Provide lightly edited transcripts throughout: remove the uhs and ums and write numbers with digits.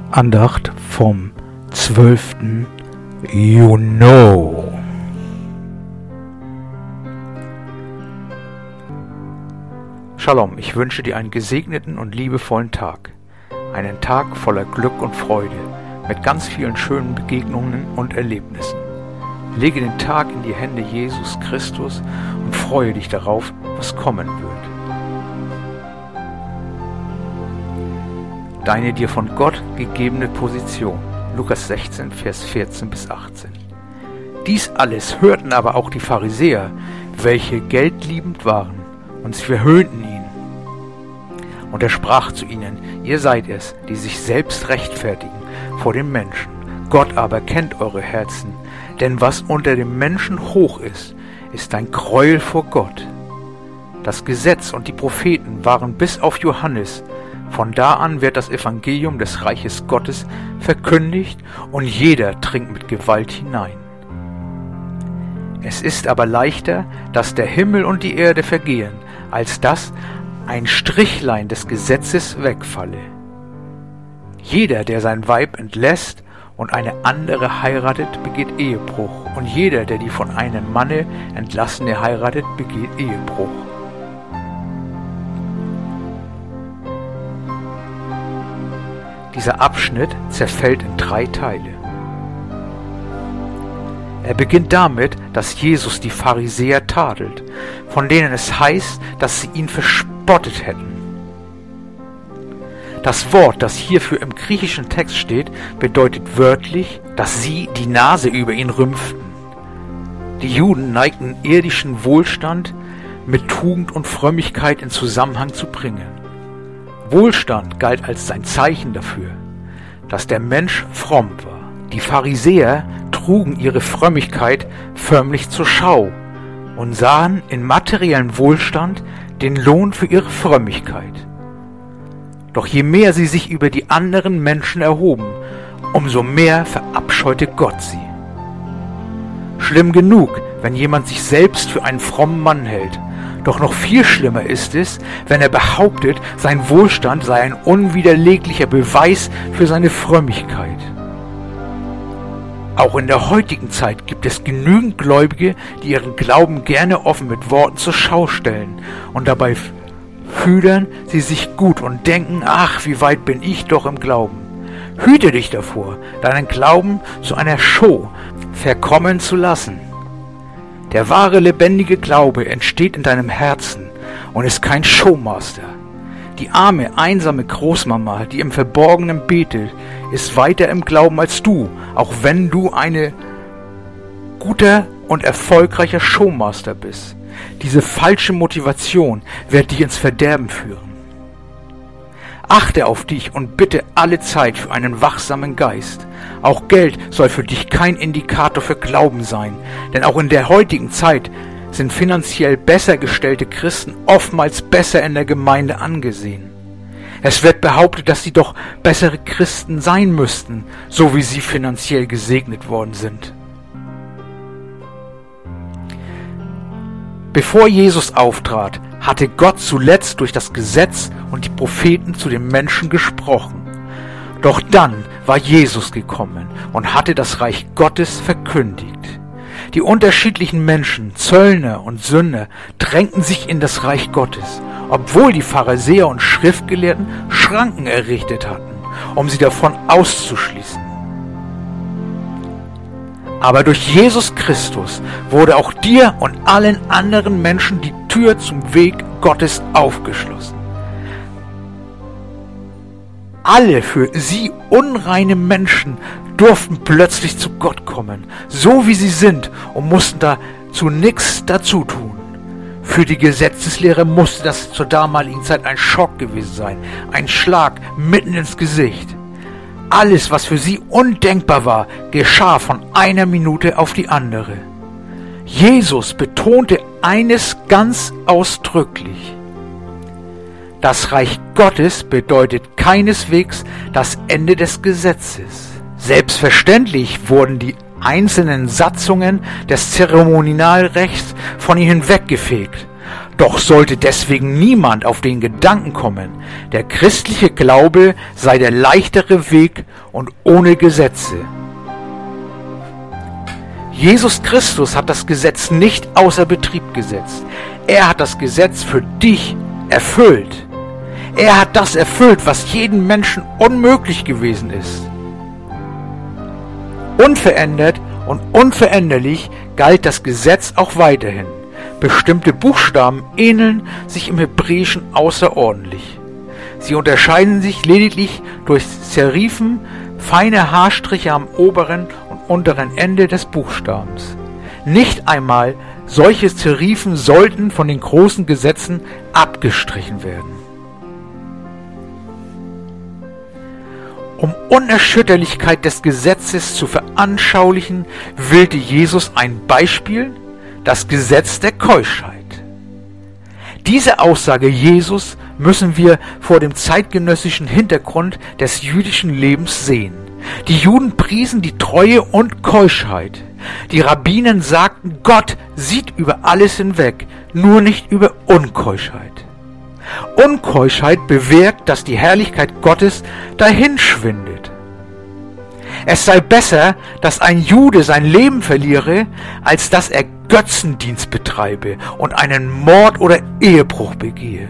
Andacht vom 12. Juni. Shalom, ich wünsche dir einen gesegneten und liebevollen Tag. Einen Tag voller Glück und Freude, mit ganz vielen schönen Begegnungen und Erlebnissen. Lege den Tag in die Hände Jesus Christus und freue dich darauf, was kommen wird. Deine dir von Gott gegebene Position. Lukas 16, Vers 14 bis 18. Dies alles hörten aber auch die Pharisäer, welche geldliebend waren, und sie verhöhnten ihn. Und er sprach zu ihnen: Ihr seid es, die sich selbst rechtfertigen vor den Menschen. Gott aber kennt eure Herzen, denn was unter dem Menschen hoch ist, ist ein Gräuel vor Gott. Das Gesetz und die Propheten waren bis auf Johannes. Von da an wird das Evangelium des Reiches Gottes verkündigt und jeder dringt mit Gewalt hinein. Es ist aber leichter, dass der Himmel und die Erde vergehen, als dass ein Strichlein des Gesetzes wegfalle. Jeder, der sein Weib entlässt und eine andere heiratet, begeht Ehebruch, und jeder, der die von einem Manne entlassene heiratet, begeht Ehebruch. Dieser Abschnitt zerfällt in 3 Teile. Er beginnt damit, dass Jesus die Pharisäer tadelt, von denen es heißt, dass sie ihn verspottet hätten. Das Wort, das hierfür im griechischen Text steht, bedeutet wörtlich, dass sie die Nase über ihn rümpften. Die Juden neigten irdischen Wohlstand mit Tugend und Frömmigkeit in Zusammenhang zu bringen. Wohlstand galt als sein Zeichen dafür, dass der Mensch fromm war. Die Pharisäer trugen ihre Frömmigkeit förmlich zur Schau und sahen in materiellem Wohlstand den Lohn für ihre Frömmigkeit. Doch je mehr sie sich über die anderen Menschen erhoben, umso mehr verabscheute Gott sie. Schlimm genug, wenn jemand sich selbst für einen frommen Mann hält. Doch noch viel schlimmer ist es, wenn er behauptet, sein Wohlstand sei ein unwiderleglicher Beweis für seine Frömmigkeit. Auch in der heutigen Zeit gibt es genügend Gläubige, die ihren Glauben gerne offen mit Worten zur Schau stellen, und dabei fühlen sie sich gut und denken: Ach, wie weit bin ich doch im Glauben. Hüte dich davor, deinen Glauben zu einer Show verkommen zu lassen. Der wahre, lebendige Glaube entsteht in deinem Herzen und ist kein Showmaster. Die arme, einsame Großmama, die im Verborgenen betet, ist weiter im Glauben als du, auch wenn du ein guter und erfolgreicher Showmaster bist. Diese falsche Motivation wird dich ins Verderben führen. Achte auf dich und bitte alle Zeit für einen wachsamen Geist. Auch Geld soll für dich kein Indikator für Glauben sein, denn auch in der heutigen Zeit sind finanziell besser gestellte Christen oftmals besser in der Gemeinde angesehen. Es wird behauptet, dass sie doch bessere Christen sein müssten, so wie sie finanziell gesegnet worden sind. Bevor Jesus auftrat, hatte Gott zuletzt durch das Gesetz und die Propheten zu den Menschen gesprochen. Doch dann war Jesus gekommen und hatte das Reich Gottes verkündigt. Die unterschiedlichen Menschen, Zöllner und Sünder, drängten sich in das Reich Gottes, obwohl die Pharisäer und Schriftgelehrten Schranken errichtet hatten, um sie davon auszuschließen. Aber durch Jesus Christus wurde auch dir und allen anderen Menschen die Tür zum Weg Gottes aufgeschlossen. Alle für sie unreine Menschen durften plötzlich zu Gott kommen, so wie sie sind, und mussten dazu nichts dazu tun. Für die Gesetzeslehrer musste das zur damaligen Zeit ein Schock gewesen sein, ein Schlag mitten ins Gesicht. Alles, was für sie undenkbar war, geschah von einer Minute auf die andere. Jesus betonte eines ganz ausdrücklich: Das Reich Gottes bedeutet keineswegs das Ende des Gesetzes. Selbstverständlich wurden die einzelnen Satzungen des Zeremonialrechts von ihnen weggefegt. Doch sollte deswegen niemand auf den Gedanken kommen, der christliche Glaube sei der leichtere Weg und ohne Gesetze. Jesus Christus hat das Gesetz nicht außer Betrieb gesetzt. Er hat das Gesetz für dich erfüllt. Er hat das erfüllt, was jedem Menschen unmöglich gewesen ist. Unverändert und unveränderlich galt das Gesetz auch weiterhin. Bestimmte Buchstaben ähneln sich im Hebräischen außerordentlich. Sie unterscheiden sich lediglich durch Serifen, feine Haarstriche am oberen und unteren Ende des Buchstabens. Nicht einmal solche Serifen sollten von den großen Gesetzen abgestrichen werden. Um Unerschütterlichkeit des Gesetzes zu veranschaulichen, wählte Jesus ein Beispiel, das Gesetz der Keuschheit. Diese Aussage Jesus müssen wir vor dem zeitgenössischen Hintergrund des jüdischen Lebens sehen. Die Juden priesen die Treue und Keuschheit. Die Rabbinen sagten, Gott sieht über alles hinweg, nur nicht über Unkeuschheit. Unkeuschheit bewirkt, dass die Herrlichkeit Gottes dahinschwindet. Es sei besser, dass ein Jude sein Leben verliere, als dass er Götzendienst betreibe und einen Mord oder Ehebruch begehe.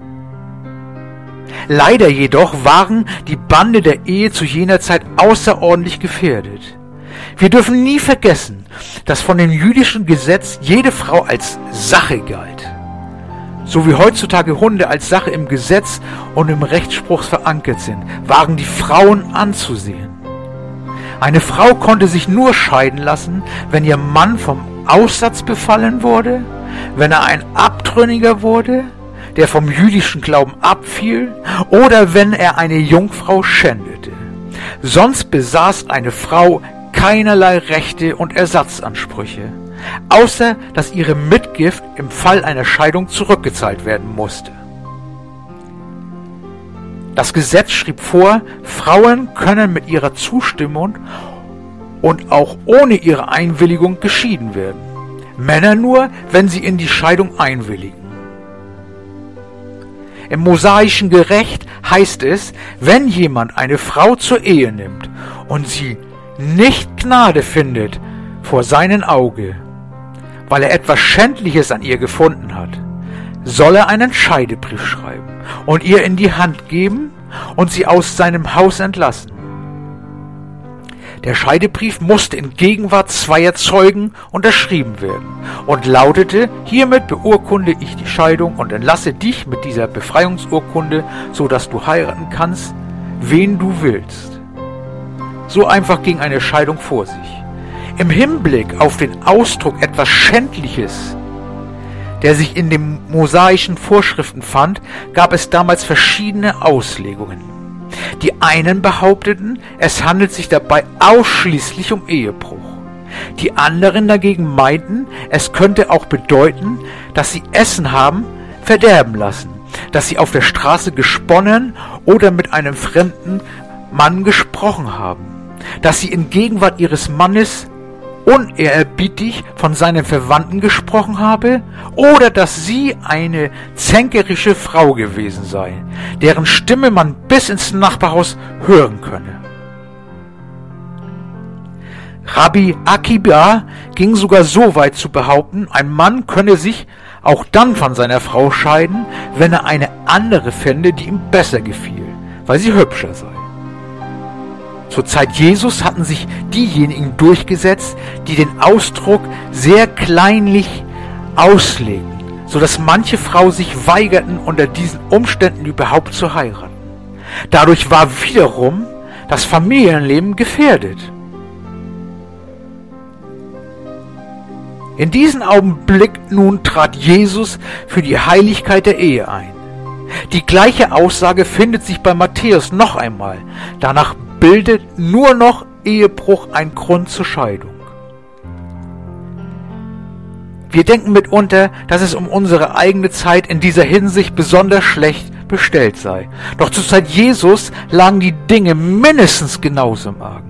Leider jedoch waren die Bande der Ehe zu jener Zeit außerordentlich gefährdet. Wir dürfen nie vergessen, dass von dem jüdischen Gesetz jede Frau als Sache galt. So wie heutzutage Hunde als Sache im Gesetz und im Rechtsspruch verankert sind, waren die Frauen anzusehen. Eine Frau konnte sich nur scheiden lassen, wenn ihr Mann vom Aussatz befallen wurde, wenn er ein Abtrünniger wurde, der vom jüdischen Glauben abfiel, oder wenn er eine Jungfrau schändete. Sonst besaß eine Frau keinerlei Rechte und Ersatzansprüche, außer dass ihre Mitgift im Fall einer Scheidung zurückgezahlt werden musste. Das Gesetz schrieb vor, Frauen können mit ihrer Zustimmung und auch ohne ihre Einwilligung geschieden werden. Männer nur, wenn sie in die Scheidung einwilligen. Im mosaischen Gerecht heißt es, wenn jemand eine Frau zur Ehe nimmt und sie nicht Gnade findet vor seinem Auge, weil er etwas Schändliches an ihr gefunden hat, soll er einen Scheidebrief schreiben und ihr in die Hand geben und sie aus seinem Haus entlassen. Der Scheidebrief musste in Gegenwart zweier Zeugen unterschrieben werden und lautete, hiermit beurkunde ich die Scheidung und entlasse dich mit dieser Befreiungsurkunde, so dass du heiraten kannst, wen du willst. So einfach ging eine Scheidung vor sich. Im Hinblick auf den Ausdruck etwas Schändliches, der sich in den mosaischen Vorschriften fand, gab es damals verschiedene Auslegungen. Die einen behaupteten, es handelt sich dabei ausschließlich um Ehebruch. Die anderen dagegen meinten, es könnte auch bedeuten, dass sie Essen haben verderben lassen, dass sie auf der Straße gesponnen oder mit einem fremden Mann gesprochen haben, dass sie in Gegenwart ihres Mannes unehrerbietig von seinen Verwandten gesprochen habe oder dass sie eine zänkerische Frau gewesen sei, deren Stimme man bis ins Nachbarhaus hören könne. Rabbi Akiba ging sogar so weit zu behaupten, ein Mann könne sich auch dann von seiner Frau scheiden, wenn er eine andere fände, die ihm besser gefiel, weil sie hübscher sei. Zur Zeit Jesus hatten sich diejenigen durchgesetzt, die den Ausdruck sehr kleinlich auslegten, sodass manche Frauen sich weigerten, unter diesen Umständen überhaupt zu heiraten. Dadurch war wiederum das Familienleben gefährdet. In diesem Augenblick nun trat Jesus für die Heiligkeit der Ehe ein. Die gleiche Aussage findet sich bei Matthäus noch einmal. Danach bildet nur noch Ehebruch ein Grund zur Scheidung. Wir denken mitunter, dass es um unsere eigene Zeit in dieser Hinsicht besonders schlecht bestellt sei. Doch zur Zeit Jesus lagen die Dinge mindestens genauso im Argen.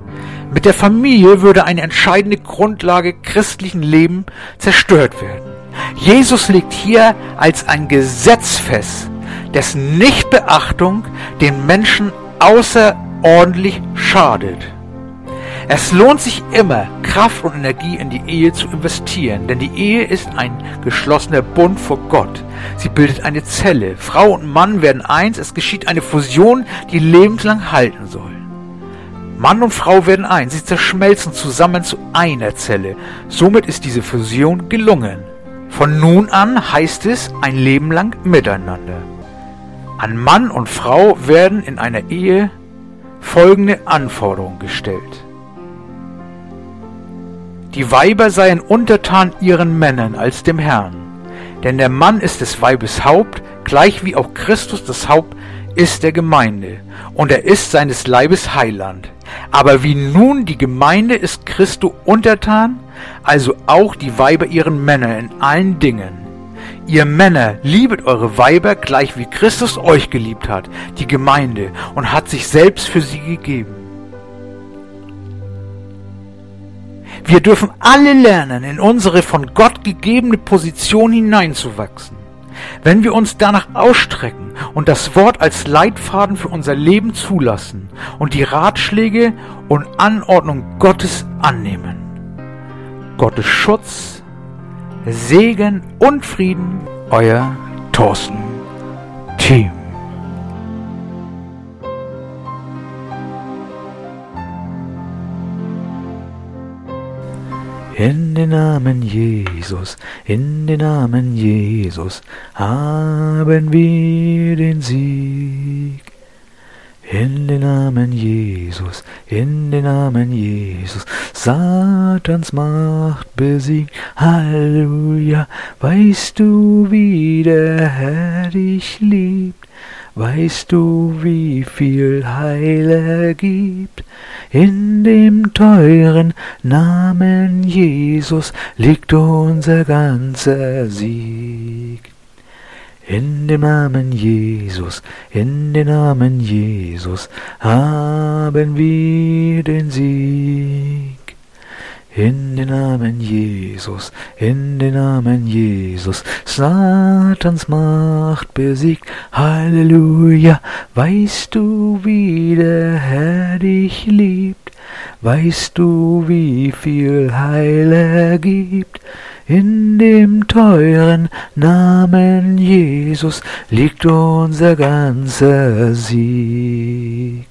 Mit der Familie würde eine entscheidende Grundlage christlichen Lebens zerstört werden. Jesus legt hier als ein Gesetz fest, dessen Nichtbeachtung den Menschen außerordentlich schadet. Es lohnt sich immer, Kraft und Energie in die Ehe zu investieren, denn die Ehe ist ein geschlossener Bund vor Gott. Sie bildet eine Zelle. Frau und Mann werden eins, es geschieht eine Fusion, die lebenslang halten soll. Mann und Frau werden eins, sie zerschmelzen zusammen zu einer Zelle. Somit ist diese Fusion gelungen. Von nun an heißt es ein Leben lang miteinander. An Mann und Frau werden in einer Ehe folgende Anforderungen gestellt. Die Weiber seien untertan ihren Männern als dem Herrn, denn der Mann ist des Weibes Haupt, gleich wie auch Christus das Haupt ist der Gemeinde, und er ist seines Leibes Heiland. Aber wie nun die Gemeinde ist Christo untertan, also auch die Weiber ihren Männern in allen Dingen. Ihr Männer, liebet eure Weiber, gleich wie Christus euch geliebt hat, die Gemeinde, und hat sich selbst für sie gegeben. Wir dürfen alle lernen, in unsere von Gott gegebene Position hineinzuwachsen. Wenn wir uns danach ausstrecken und das Wort als Leitfaden für unser Leben zulassen und die Ratschläge und Anordnung Gottes annehmen. Gottes Schutz, Segen und Frieden, euer Thorsten Thieme. In den Namen Jesus, in den Namen Jesus haben wir den Sieg. In den Namen Jesus, in den Namen Jesus, Satans Macht besiegt. Halleluja, weißt du, wie der Herr dich liebt? Weißt du, wie viel Heil er gibt? In dem teuren Namen Jesus liegt unser ganzer Sieg. In dem Namen Jesus, in dem Namen Jesus haben wir den Sieg. In den Namen Jesus, in den Namen Jesus, Satans Macht besiegt. Halleluja, weißt du, wie der Herr dich liebt? Weißt du, wie viel Heil er gibt? In dem teuren Namen Jesus liegt unser ganzer Sieg.